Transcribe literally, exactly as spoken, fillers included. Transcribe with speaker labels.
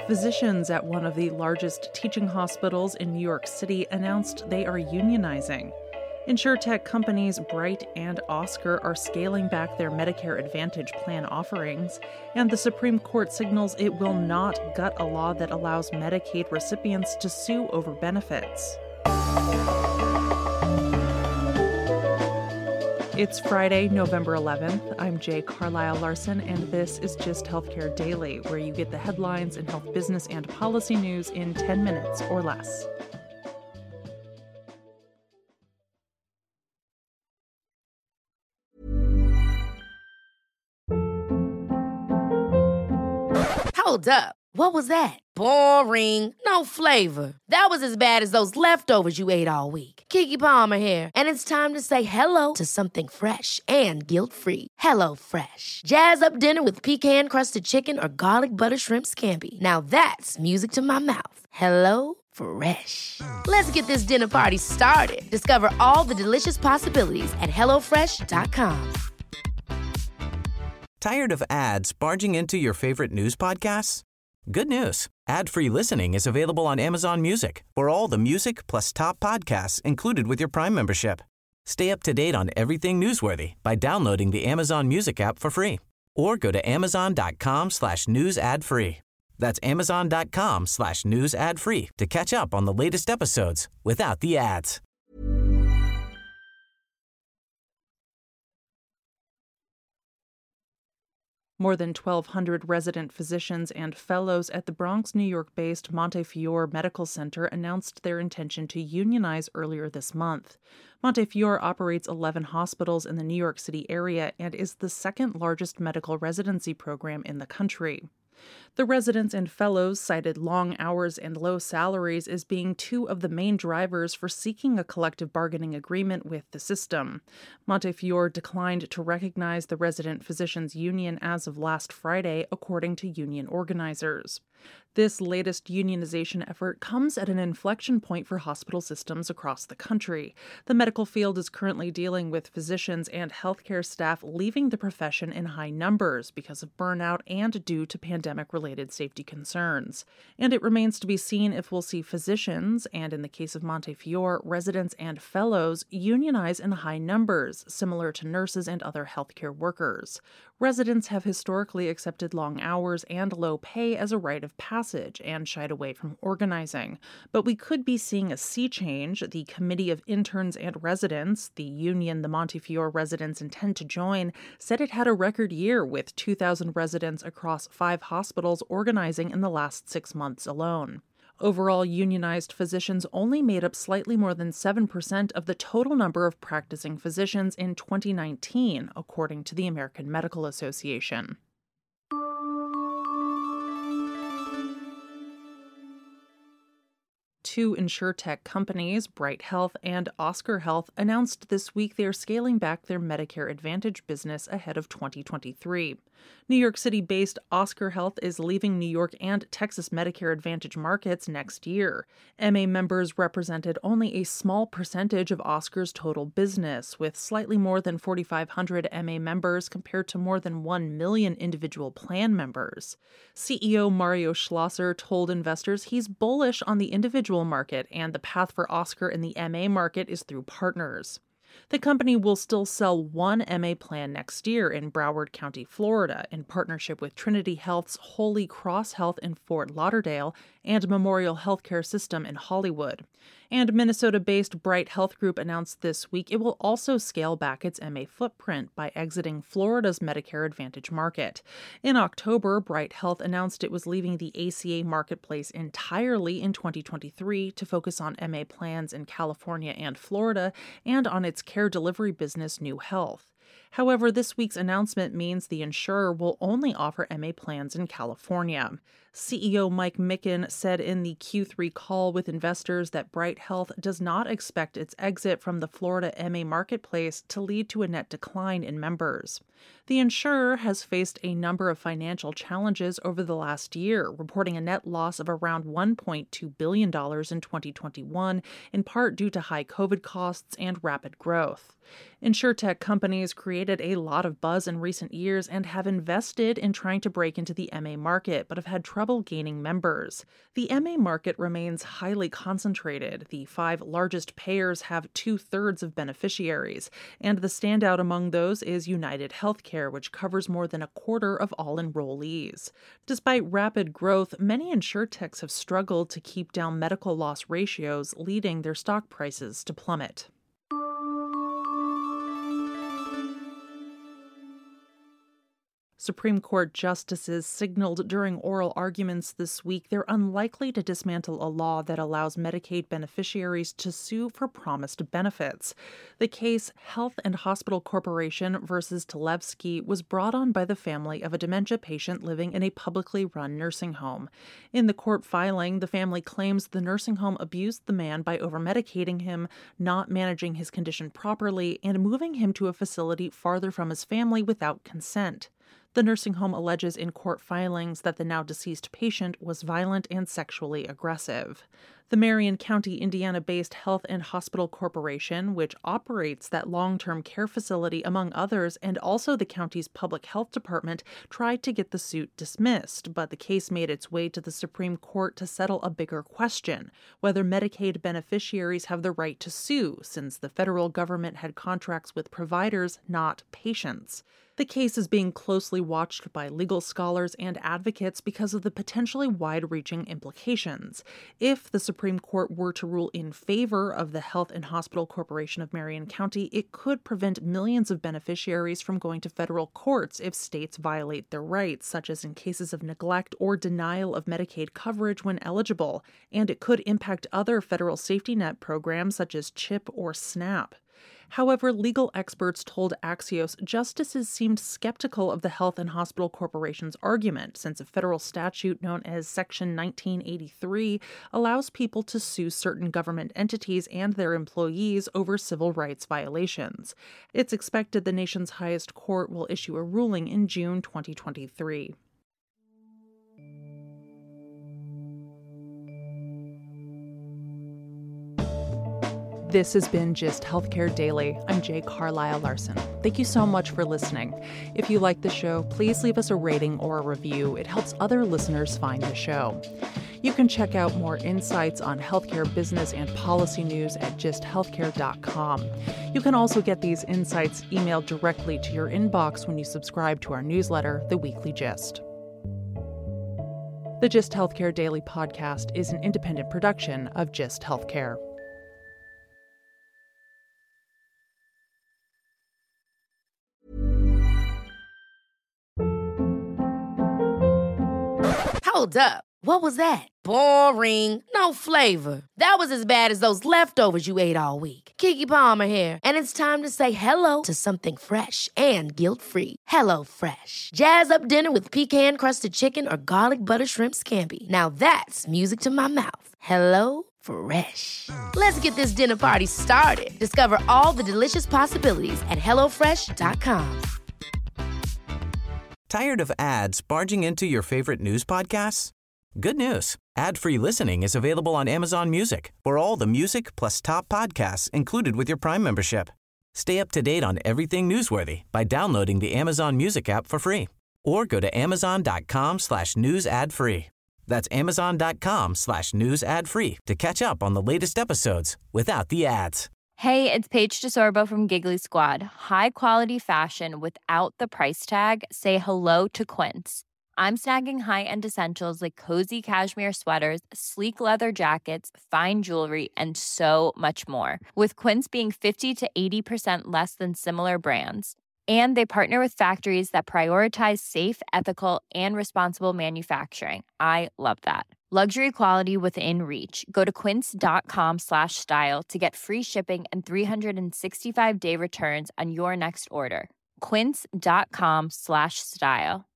Speaker 1: Physicians at one of the largest teaching hospitals in New York City announced they are unionizing. Insurtech companies Bright and Oscar are scaling back their Medicare Advantage plan offerings, and the Supreme Court signals it will not gut a law that allows Medicaid recipients to sue over benefits. It's Friday, November eleventh. I'm Jay Carlisle Larson, and this is Just Healthcare Daily, where you get the headlines and health business and policy news in ten minutes or less.
Speaker 2: Hold up. What was that? Boring. No flavor. That was as bad as those leftovers you ate all week. Keke Palmer here, and it's time to say hello to something fresh and guilt-free. Hello Fresh. Jazz up dinner with pecan-crusted chicken or garlic butter shrimp scampi. Now that's music to my mouth. Hello Fresh. Let's get this dinner party started. Discover all the delicious possibilities at hello fresh dot com.
Speaker 3: Tired of ads barging into your favorite news podcasts? Good news. Ad-free listening is available on Amazon Music for all the music plus top podcasts included with your Prime membership. Stay up to date on everything newsworthy by downloading the Amazon Music app for free or go to amazon.com slash news ad free. That's amazon.com slash news ad free to catch up on the latest episodes without the ads.
Speaker 1: More than twelve hundred resident physicians and fellows at the Bronx, New York-based Montefiore Medical Center announced their intention to unionize earlier this month. Montefiore operates eleven hospitals in the New York City area and is the second largest medical residency program in the country. The residents and fellows cited long hours and low salaries as being two of the main drivers for seeking a collective bargaining agreement with the system. Montefiore declined to recognize the resident physicians union as of last Friday, according to union organizers. This latest unionization effort comes at an inflection point for hospital systems across the country. The medical field is currently dealing with physicians and healthcare staff leaving the profession in high numbers because of burnout and due to pandemic-related safety concerns. And it remains to be seen if we'll see physicians, and in the case of Montefiore, residents and fellows, unionize in high numbers, similar to nurses and other healthcare workers. Residents have historically accepted long hours and low pay as a rite of passage and shied away from organizing. But we could be seeing a sea change. The Committee of Interns and Residents, the union the Montefiore residents intend to join, said it had a record year with two thousand residents across five hospitals organizing in the last six months alone. Overall, unionized physicians only made up slightly more than seven percent of the total number of practicing physicians in twenty nineteen, according to the American Medical Association. Two insurtech companies, Bright Health and Oscar Health, announced this week they are scaling back their Medicare Advantage business ahead of twenty twenty-three. New York City-based Oscar Health is leaving New York and Texas Medicare Advantage markets next year. M A members represented only a small percentage of Oscar's total business, with slightly more than forty-five hundred M A members compared to more than one million individual plan members. C E O Mario Schlosser told investors he's bullish on the individual market, and the path for Oscar in the M A market is through partners. The company will still sell one M A plan next year in Broward County, Florida, in partnership with Trinity Health's Holy Cross Health in Fort Lauderdale and Memorial Healthcare System in Hollywood. And Minnesota-based Bright Health Group announced this week it will also scale back its M A footprint by exiting Florida's Medicare Advantage market. In October, Bright Health announced it was leaving the A C A marketplace entirely in twenty twenty-three to focus on M A plans in California and Florida and on its care delivery business, New Health. However, this week's announcement means the insurer will only offer M A plans in California. C E O Mike Micken said in the Q three call with investors that Bright Health does not expect its exit from the Florida M A marketplace to lead to a net decline in members. The insurer has faced a number of financial challenges over the last year, reporting a net loss of around one point two billion dollars in twenty twenty-one, in part due to high COVID costs and rapid growth. Insurtech companies created a lot of buzz in recent years and have invested in trying to break into the M A market, but have had trouble gaining members. The M A market remains highly concentrated. The five largest payers have two-thirds of beneficiaries, and the standout among those is United Healthcare, which covers more than a quarter of all enrollees. Despite rapid growth, many insurtechs have struggled to keep down medical loss ratios, leading their stock prices to plummet. Supreme Court justices signaled during oral arguments this week they're unlikely to dismantle a law that allows Medicaid beneficiaries to sue for promised benefits. The case, Health and Hospital Corporation versus Talevsky, was brought on by the family of a dementia patient living in a publicly run nursing home. In the court filing, the family claims the nursing home abused the man by overmedicating him, not managing his condition properly, and moving him to a facility farther from his family without consent. The nursing home alleges in court filings that the now deceased patient was violent and sexually aggressive. The Marion County, Indiana-based Health and Hospital Corporation, which operates that long-term care facility among others, and also the county's public health department, tried to get the suit dismissed, but the case made its way to the Supreme Court to settle a bigger question: whether Medicaid beneficiaries have the right to sue, since the federal government had contracts with providers, not patients. The case is being closely watched by legal scholars and advocates because of the potentially wide-reaching implications. If the Supreme Court were to rule in favor of the Health and Hospital Corporation of Marion County, it could prevent millions of beneficiaries from going to federal courts if states violate their rights, such as in cases of neglect or denial of Medicaid coverage when eligible, and it could impact other federal safety net programs such as CHIP or SNAP. However, legal experts told Axios justices seemed skeptical of the Health and Hospital Corporation's argument, since a federal statute known as Section nineteen eighty-three allows people to sue certain government entities and their employees over civil rights violations. It's expected the nation's highest court will issue a ruling in June twenty twenty-three. This has been Gist Healthcare Daily. I'm Jay Carlisle Larson. Thank you so much for listening. If you like the show, please leave us a rating or a review. It helps other listeners find the show. You can check out more insights on healthcare business and policy news at gist healthcare dot com. You can also get these insights emailed directly to your inbox when you subscribe to our newsletter, The Weekly Gist. The Gist Healthcare Daily podcast is an independent production of Gist Healthcare.
Speaker 2: Hold up. What was that? Boring. No flavor. That was as bad as those leftovers you ate all week. Keke Palmer here, and it's time to say hello to something fresh and guilt-free. Hello Fresh. Jazz up dinner with pecan-crusted chicken or garlic butter shrimp scampi. Now that's music to my mouth. Hello Fresh. Let's get this dinner party started. Discover all the delicious possibilities at hello fresh dot com.
Speaker 3: Tired of ads barging into your favorite news podcasts? Good news. Ad-free listening is available on Amazon Music for all the music plus top podcasts included with your Prime membership. Stay up to date on everything newsworthy by downloading the Amazon Music app for free or go to amazon.com slash news ad free. That's amazon.com slash news ad free to catch up on the latest episodes without the ads.
Speaker 4: Hey, it's Paige DeSorbo from Giggly Squad. High quality fashion without the price tag. Say hello to Quince. I'm snagging high-end essentials like cozy cashmere sweaters, sleek leather jackets, fine jewelry, and so much more. With Quince being fifty to eighty percent less than similar brands. And they partner with factories that prioritize safe, ethical, and responsible manufacturing. I love that. Luxury quality within reach. Go to quince.com slash style to get free shipping and three sixty-five day returns on your next order. Quince.com slash style.